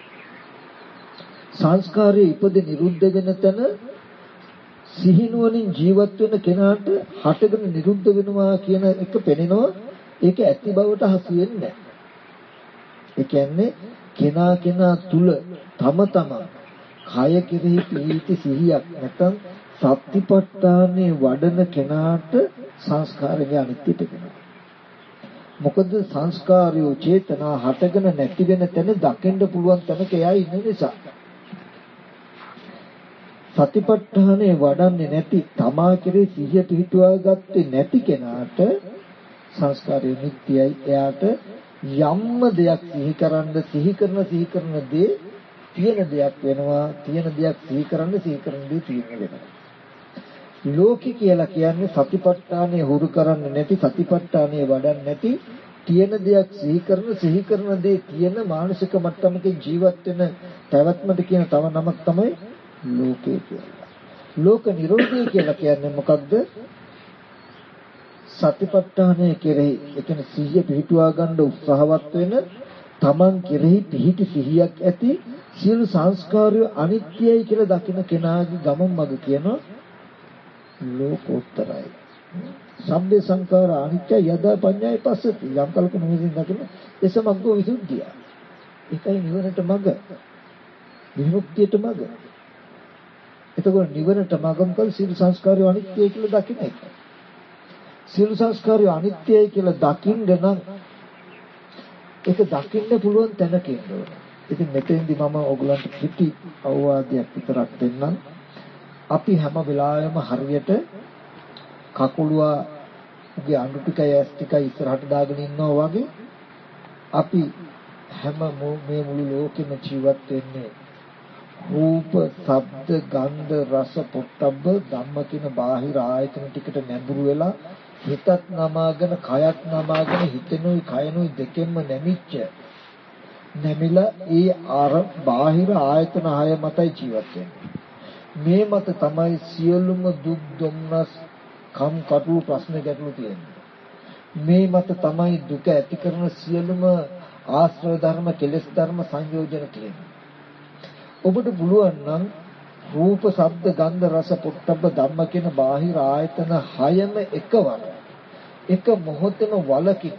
සංස්කාරය ඉපද නිරුද්ධ වෙන තැන සිහිනුවණින් ජීවත් වෙන කෙනාට හටගෙන නිරුද්ධ වෙනවා කියන එක පෙනෙනවා. ඒක ඇති බවට හසු වෙන්නේ නැහැ. ඒ කියන්නේ කෙනා කෙනා තුල තම තම කය කෙරෙහි ප්‍රීති සිහියක් නැත්නම් සත්‍තිපට්ඨානේ වඩන කෙනාට සංස්කාරයේ අනිත්‍ය පෙනෙනවා. මොකද සංස්කාරයෝ චේතනා හටගෙන නැති වෙන තැන දකින්න පුළුවන් තැනක එයා ඉන්න නිසා. සතිපට්ඨානේ වඩන්නේ නැති තමා කෙරේ සිහිය පිහිටුවා ගත්තේ නැති කෙනාට සංස්කාරය නිට්ටයයි. එයාට යම්ම දෙයක් සිහි කරන්න සිහි කරන සිහි කරන දේ තියෙන දෙයක් වෙනවා. තියෙන දෙයක් සිහි කරන්න සිහි කරන දේ තියෙන වෙනවා. ලෝකේ කියලා කියන්නේ සතිපට්ඨානය හුරු කරන්නේ නැති සතිපට්ඨානය වඩන්නේ නැති තියෙන දෙයක් සිහි කරන සිහි කරන දේ තියෙන මානසික මට්ටමකින් ජීවත් වෙන පැවැත්මට කියන තව නමක් තමයි ලෝකේ කියලා. ලෝක නිරෝධය කියලා කියන්නේ මොකක්ද? සතිපට්ඨානය කෙරෙහි ඒ කියන්නේ සිහිය පිහිටුවා ගන්න උත්සාහවත් වෙන තමන් කෙරෙහි පිහිටි සිහියක් ඇති සියලු සංස්කාරය අනිත්‍යයි කියලා දකින කෙනාගේ ගමන් මඟ කියනවා ලෝකෝත්තරයි. සම්බේ සංඛාර අනිත්‍ය යදා පඤ්ඤාය පස්සති යම් කලක මොහොතින් දකින එසමග්ගෝ විසුද්ධිය. ඒකයි නිවනට මඟ. විමුක්තියට මඟ. එතකොට නිවනට මඟම කල සියලු සංස්කාරය අනිත්‍යයි කියලා දකින එක. සියලු සංස්කාරය අනිත්‍යයි කියලා දකින්න නම් ඒක දකින්න පුළුවන් තැනක ඉන්න ඕනේ. ඉතින් මෙතෙන්දි මම ඕගලන්ට කිටි අවවාදයක් විතරක් දෙන්නම්. අපි හැම වෙලාවෙම හරියට කකුලුවාගේ අඬු ටිකයි ඇස් ටිකයි ඉස්සරහට දාගෙන ඉන්නවා වගේ අපි හැම මේ මුළු ලෝකෙම ජීවත් වෙන්නේ රූප, ශබ්ද, ගන්ධ, රස, පොට්ටබ්බ ධම්ම කියන බාහිර ආයතන ටිකට නැඹුරු වෙලා හිතත් නමාගෙන කයත් නමාගෙන හිතෙනුයි කයනුයි දෙකෙන්ම නැමිච්ච නැමිලා ඒ අර බාහිර ආයතන හය මතයි ජීවත් වෙන්නේ. මේ මත තමයි සියලුම දුක් දුම්නස් කම් කටළු ප්‍රශ්න ගැටළු තියෙන්නේ. මේ මත තමයි දුක ඇති කරන සියලුම ආශ්‍රව ධර්ම කෙලෙස් ධර්ම සංයෝජන තියෙන්නේ. ඔබට පුළුවන් නම් රූප, ශබ්ද, ගන්ධ, රස, පොට්ටබ්බ ධම්ම කියන බාහිර ආයතන හයම එකවර එක මොහොතේම වලකින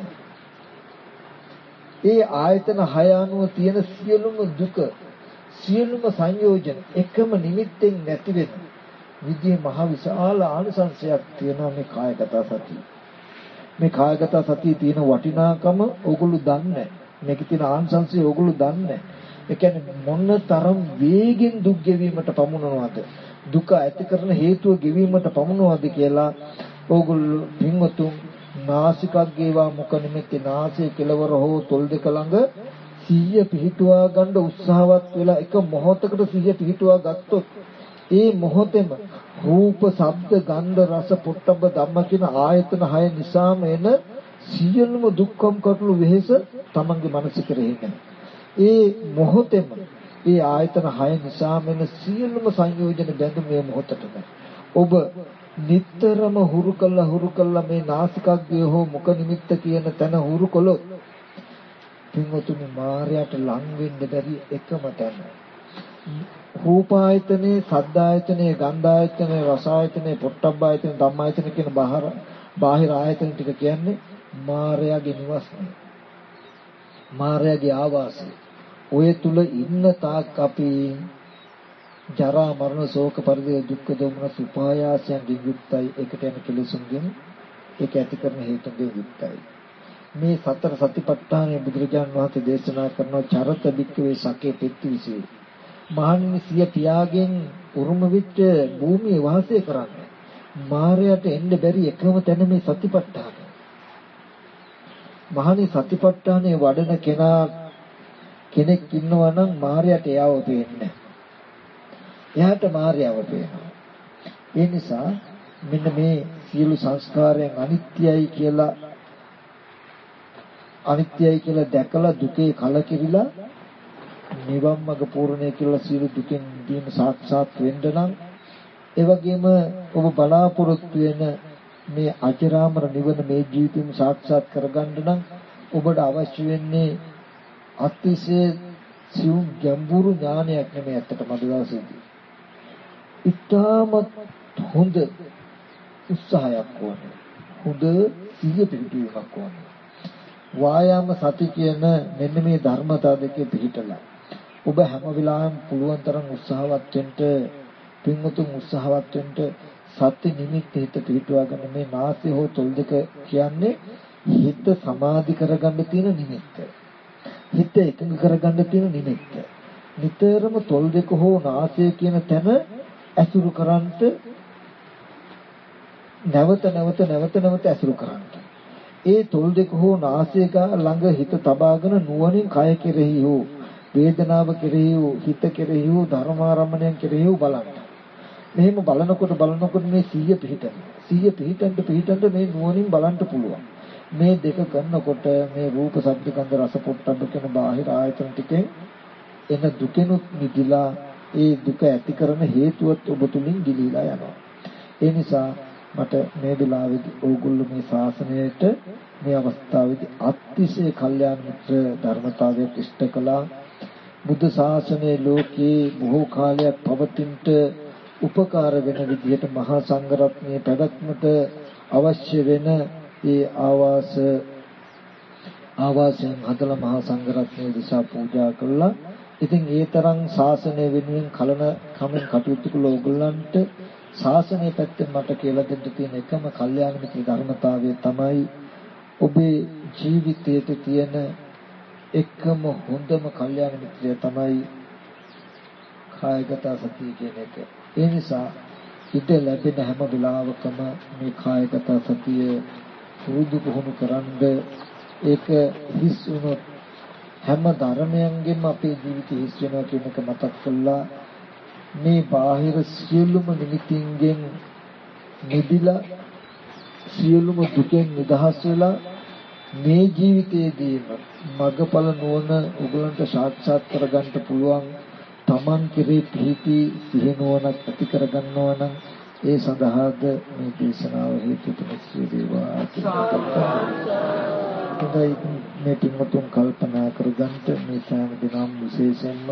ඒ ආයතන හය අනුව තියෙන සියලුම දුක සියලුම සංයෝජන එකම නිමිත්තෙන් නැති වෙන විදිහේ මහ විශාල ආනිසංශයක් තියෙනවා මේ කායගත සතිය. මේ කායගත සතියේ තියෙන වටිනාකම ඕගොල්ලෝ දන්නේ නැහැ. මේකේ තියෙන ආනිසංශය ඕගොල්ලෝ දන්නේ නැහැ. ඒ කියන්නේ මොන තරම් වේගෙන් දුක් ගෙවීමට පමුණනවද දුක ඇති කරන හේතුව ගෙවීමට පමුණනවද කියලා ඕගොල්ලෝ පින්වතුන් නාසිකක් ගේවා මුඛ නිමිත්තේ නාසයේ කෙලවර හෝ තොල් දෙක ළඟ සිහිය පිහිටුවා ගන්න උත්සාහවත් වෙලා එක මොහොතකට සිහිය පිහිටුවා ගත්තොත් ඒ මොහොතේම රූප, ශබ්ද, ගන්ධ, රස, පොට්ටබ්බ ධම්ම කියන ආයතන හය නිසාම එන සියලුම දුක්ඛම් කටළු වෙහෙස තමන්ගේ මනස කෙරෙහිගෙන ඒ මොහොතේම ඒ ආයතන හය නිසාම එන සියලුම සංයෝජන බැඳු මේ මොහොතටම ඔබ නිතරම හුරු කළා හුරු කළා මේ නාසිකාග්‍රය හෝ මුඛ නිමිත්ත කියන තැන හුරු කළොත් පින්වතුනි මායයට ලං වෙන්න බැරි එකම තැන රූපායතනේ, සද්දායතනේ, ගන්ධායතනේ, රසායතනේ, පොට්ටබ්බායතනේ, ධම්මායතනේ කියන බාහිර බාහිර ආයතන ටික කියන්නේ මායගේ නිවස්නේ. මායගේ ආවාසය. ඔය තුල ඉන්න තාක් අපි ජරා මරණ ශෝක පරිදේ දුක්ඛ දෝමනස් උපායාසයන් යුක්තයි. ඒකට යන කෙලෙසුන්ගෙන් ඒක ඇති කරන හේතුන්ගෙන් යුක්තයි. මේ සතර සතිපට්ඨානයේ බුදුරජාණන් වහන්සේ දේශනා කරන චරත බික්කවේ සකේ පෙත්තිවිසේ මහණෙනි සිය පියාගෙන් උරුම විච්ච භූමියේ වාසය කරන්නේ මායයට එන්න බැරි එකම තැන මේ සතිපට්ඨාන. මහණෙනි සතිපට්ඨානයේ වඩන කෙනා කෙනෙක් ඉන්නවා නම් මායයට එයාව පේන්නේ. එයාට මායව පේනවා. ඒ නිසා මෙන්න මේ සියලු සංස්කාරයන් අනිත්‍යයි කියලා අනිත්‍යයි කියලා දැකලා දුකේ කලකිරිලා නිවන් මඟ පූර්ණේ කියලා සියලු දුකෙන් දීම සාක්ෂාත් වෙන්න නම් ඒ වගේම ඔබ බලාපොරොත්තු වෙන මේ අජරාමර නිවන මේ ජීවිතෙම සාක්ෂාත් කරගන්න නම් ඔබට අවශ්‍ය වෙන්නේ අතිශය සියුම් ගැඹුරු ඥානයක් නෙමෙයි අත්තට මදවාසෙදී. ඉතාමත් හොඳ උත්සාහයක් ඕනේ. හොඳ සිහිය පිහිටුවීමක් ඕනේ. වායාම සති කියන මෙන්න මේ ධර්මතා දෙකේ පිහිටලා ඔබ හැම වෙලාවෙම පුළුවන් තරම් උත්සාහවත් වෙන්න පින්වතුන් උත්සාහවත් වෙන්න සත්‍ය නිමිත්ත හිත පිහිටුවා ගන්න. මේ නාසය හෝ තොල් දෙක කියන්නේ හිත සමාධි කරගන්න තියෙන නිමිත්ත. හිත එකඟ කරගන්න තියෙන නිමිත්ත. නිතරම තොල් දෙක හෝ නාසය කියන තැන ඇසුරු කරන්ට නැවත නැවත නැවත නැවත ඇසුරු කරන්ට. ඒ තොල් දෙක හෝ නාසය ළඟ හිත තබාගෙන නුවණින් කය කෙරෙහි හෝ වේදනාව කෙරෙහි වූ හිත කෙරෙහි වූ ධර්මාරම්මණයන් කෙරෙහි වූ බලන්න. මෙහෙම බලනකොට බලනකොට මේ සීය පිහිටන. සීය පිහිටන්න පිහිටන්න මේ නුවණින් බලන්න පුළුවන්. මේ දෙක කරනකොට මේ රූප, ශබ්ද, ගන්ධ, රස, පොට්ටබ්බ කියන බාහිර ආයතන ටිකෙන් එන දුකෙනුත් මිදලා ඒ දුක ඇති කරන හේතුවත් ඔබ තුලින් ගිලිලා යනවා. ඒ නිසා මට මේ වෙලාවේදී ඕගොල්ලෝ මේ ශාසනයට මේ අවස්ථාවේදී අතිශය කල්යාණ මිත්‍ර ධර්මතාවයක් ඉෂ්ට කළා. බුද්ධ ශාසනයේ ලෝකේ බොහෝ කාලයක් පවතිනට උපකාර වෙන විදිහට මහා සංඝරත්නයේ පැවැත්මට අවශ්‍ය වෙන ඒ ආවාස ආවාසයෙන් හදලා මහා සංඝරත්නයේ දිසා පූජා කළා. ඉතින් ඒ තරම් ශාසනය වෙනුවෙන් කලන කමෙන් කටයුතු කළ ඕගොල්ලන්ට ශාසනය පැත්තෙන් මට කියලා දෙන්න තියෙන එකම කල්යාණ මිත්‍ර ධර්මතාවය තමයි ඔබේ ජීවිතයේ තියෙන එකම හොඳම කල්යාණ මිත්‍රය තමයි කායගත සතිය කියන එක. ඒ නිසා ඉත ලැබෙන හැම වෙලාවකම මේ කායගත සතිය පුරුදු පුහුණු කරන්ද ඒක හිස් වුණොත් හැම ධර්මයන්ගෙම අපේ ජීවිතය හිස් වෙනවා කියන එක මතක් කළා. මේ බාහිර සියලුම නිමිතින්ගෙන් නිදිලා සියලුම දුකෙන් නිදහස් වෙලා මේ ජීවිතයේදීම මගඵල නුවණ උගලන්ට සාක්ෂාත් කරගන්න පුළුවන් තමන් කෙරේ පිහිටි සිහිනුවණක් ඇති කරගන්නවා නම් ඒ සඳහාද මේ දේශනාව හේතු තුනක් වේවා කියලා. මේ පින්වතුන් කල්පනා කරගන්න මේ සෑම දිනම විශේෂයෙන්ම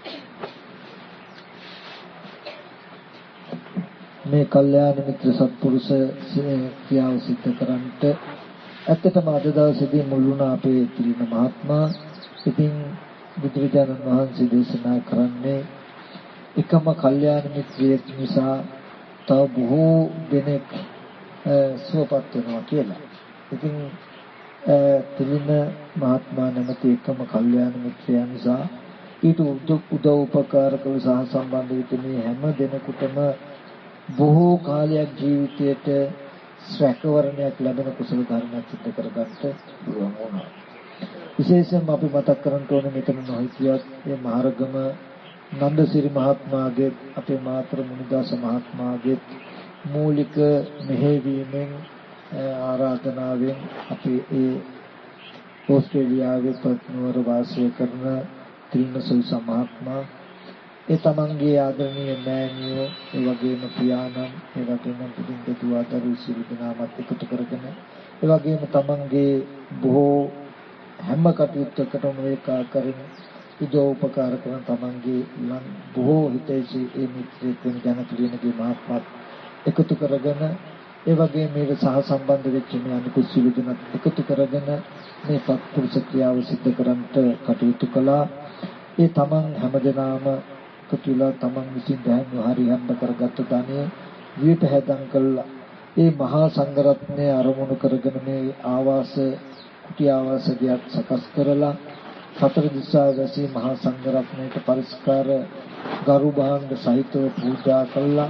මේ කල්යාණ මිත්‍ර සත්පුරුෂ ක්‍රියාව සිද්ධ කරන්නට ඇත්තටම අද දවසේදී මුල්ුණා අපේ තිරින මහත්මයා. ඉතින් බුදුරජාණන් වහන්සේ දේශනා කරන්නේ එකම කල්යාණ මිත්‍රයෙක් නිසා තව බොහෝ දෙනෙක් සුවපත් වෙනවා කියලා. ඉතින් තිරින මහත්මයා නැමැති එකම කල්යාණ මිත්‍රයා නිසා ඊට උදව් උපකාර කළ සහ සම්බන්ධ වෙච්ච මේ හැම දෙනෙකුටම බොහෝ කාලයක් ජීවිතයට ස්වකවරණයක් ලැබෙන කුසල ධර්මයක් සිද්ධ කරගන්න පුළුවන් වුණා. විශේෂයෙන්ම අපි මතක් කරන්න ඕනේ මෙතන නොහිතියත් මේ මහරගම නන්දසිරි මහත්මයාගේ අපේ මාතර මුනිදාස මහත්මයාගේ මූලික මෙහෙවීමෙන් ආරාධනාවෙන් අපි ඒ ඕස්ට්‍රේලියාවේ පත්නුවර වාසය කරන ත්‍රිනසල් මහත්මයා ඒ තමන්ගේ ආදරණීය මෑණියෝ ඒ වගේම පියාණන් ඒ වගේම පුදුන් දෙතුආදරු සියලු දෙනාමත් එකතු කරගෙන ඒ වගේම තමන්ගේ බොහෝ හැම කටයුත්තකටම ඒකා කරන උදව් උපකාර කරන තමන්ගේ ලන් බොහෝ හිතේසී ඒ මිත්‍රයෙක් වෙන ජනප්‍රියනගේ මහත්මත් එකතු කරගෙන ඒ වගේම මේක සහ සම්බන්ධ වෙච්ච මේ අනිකුත් සියලු දෙනාත් එකතු කරගෙන මේ සත්පුරුෂ ක්‍රියාව සිද්ධ කරන්නට කටයුතු කළා. ඒ තමන් හැමදෙනාම තුලා තමන් විසින් දැන් හරියම්බ කරගත්ත ධනෙ විපහැදම් කළා. ඒ මහා සංඝරත්නය අරමුණු කරගෙන මේ ආවාස කුටි ආවාසයක් සකස් කරලා සතර දිසා වැසී මහා සංඝරත්නයට පරිස්කාර ගරු භාණ්ඩ සහිතව පූජා කළා.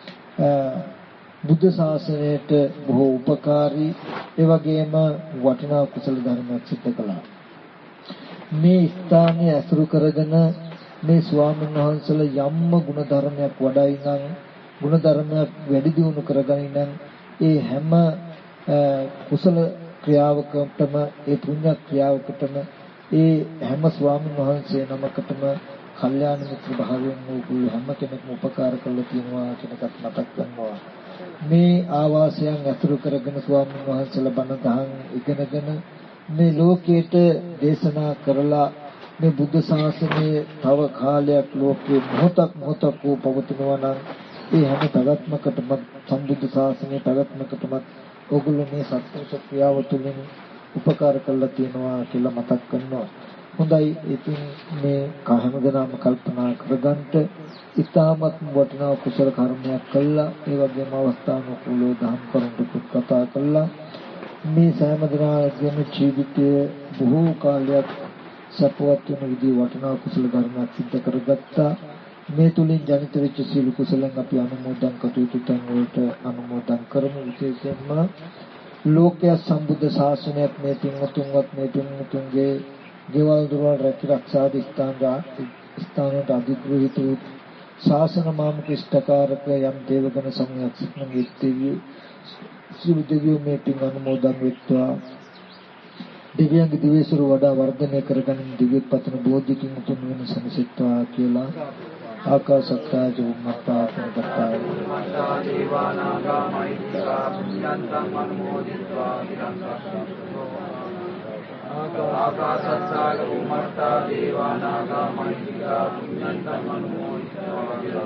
බුද්ධ ශාසනයට බොහෝ උපකාරී ඒ වගේම වටිනා කුසල ධර්මයක් සිද්ධ කළා. මේ ස්ථානය අසුරු කරගෙන මේ ස්වාමීන් වහන්සේලා යම්ම ගුණ ධර්මයක් වඩයි නම් ගුණ ධර්මයක් වැඩි දියුණු කරගනි නම් ඒ හැම කුසල ක්‍රියාවකටම ඒ පුණ්‍ය ක්‍රියාවකටම ඒ හැම ස්වාමීන් වහන්සේ නමකටම කල්යාණ මිත්‍ර භාවයෙන් වූ හැම කෙනෙක්ම උපකාර කළ තියෙනවා කියන එකත් මතක් කරනවා. මේ ආවාසයන් අතුරු කරගෙන ස්වාමීන් වහන්සේලා බණ දහම් ඉගෙනගෙන මේ ලෝකයට දේශනා කරලා මේ බුද්ධ ශාසනයේ තව කාලයක් ලෝකේ මොහොතක් මොහොතක් වූ පවතිනවා නම් ඒ හැම පැවැත්මකටම සම්බුද්ධ ශාසනයේ පැවැත්මකටම ඕගොල්ලෝ මේ සත්‍ය ක්‍රියාව තුළින් උපකාර කළා තියෙනවා කියලා මතක් කරනවා. හොඳයි. ඉතින් මේ හැමදෙනාම කල්පනා කරගන්නට ඉතාමත් වටිනා කුසල කර්මයක් කළා. ඒ වගේම අවස්ථානුකූලව දහම් කරුණු කතා කළා. මේ සෑම දිනකම ජීවිතයේ බොහෝ කාලයක් සපවත් වෙන විදිහ වටිනා කුසල ධර්මයක් සිද්ධ කරගත්තා. මේ තුලින් ජනිත වෙච්ච සීල කුසලයන් අපි අනුමෝදන් කටයුතු තැන් වලට අනුමෝදන් කරමු. විශේෂයෙන්ම ලෝකයේ සම්බුද්ධ ශාසනයත් මේ පින්වතුන්වත් මේ පින්වතුන්ගේ ගෙවල් දොරවල් රැකී ආරක්ෂාද ස්ථාන ස්ථානට අධිග්‍රහිත වූ ශාසන මාමුක ඉෂ්ඨකාරක යම් දේවගණ සමූහයක් සිටින දෙවියෝ සිළු දෙවියෝ මේ පින් අනුමෝදන් වෙත්වා. දිව්‍යංග දිවේශරු වඩා වර්ධනය කරගනිමින් දිව්‍යත් පතන බෝධිකින් උතුම් වෙන සනසෙත්වා කියලා ආකාශත්තා ජුම්මත්තා පුනත්තා දේවානාගා මෛත්‍රිකා පුඤ්ඤන්තං අනුමෝදිත්වා ආකාශත්තා ජුම්මත්තා දේවානාගා මෛත්‍රිකා පුඤ්ඤන්තං අනුමෝදිත්වා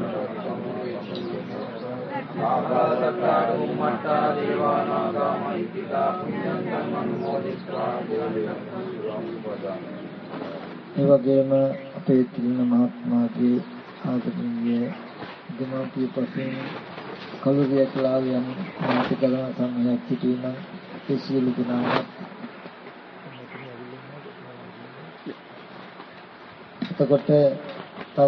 ආකාශත්තා ජුම්මත්තා දේවානාගා මෛත්‍රිකා පුඤ්ඤන්තං අනුමෝදිත්වා. ඒ වගේම අපේ තිලින මහත්මයාගේ ආගමනීය දෙමාපිය පසෙන් කලුරිය කලාවියන් මාති කලන සම්මයක් සිටින ඒ සියලු දෙනා එතකොට තව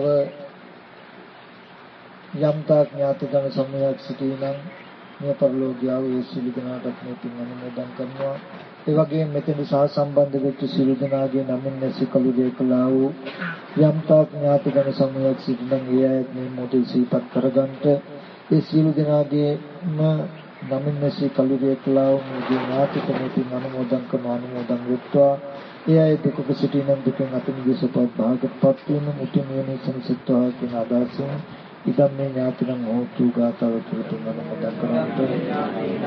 යම් තාක් ඥාතිකන සම්මයක් සිටින මේ පරිලෝකියාව ඒ සියලු දෙනාටත් මේ පින් අනුමෝදන් කරනවා. ඒ වගේම මෙතන සහ සම්බන්ධ වෙච්ච සියලු දෙනාගේ නමින් නැසී කලුරිය කළා වූ යම් තාක් ඥාතිකන සමූහයක් සිටින ඒ අයත් මේ මොහොතේ සිහිපත් කරගන්නට ඒ සියලු දෙනාගේම නමින් නැසී කලුරිය කළා වූ මේ ඥාතිකන පින් අනුමෝදන් කරන අනුමෝදන් වෙත්වා. ඒ අය දුකක සිටින දුකෙන් අත මිදෙසපත් භාගපත් වීම මුතු නිවන සම්සිතවා කියන අදහසින් ඉදම් මේ ඥාතිනම් හෝතු ගාතව තුරුතුන් අනුමෝදන් කරන්නේ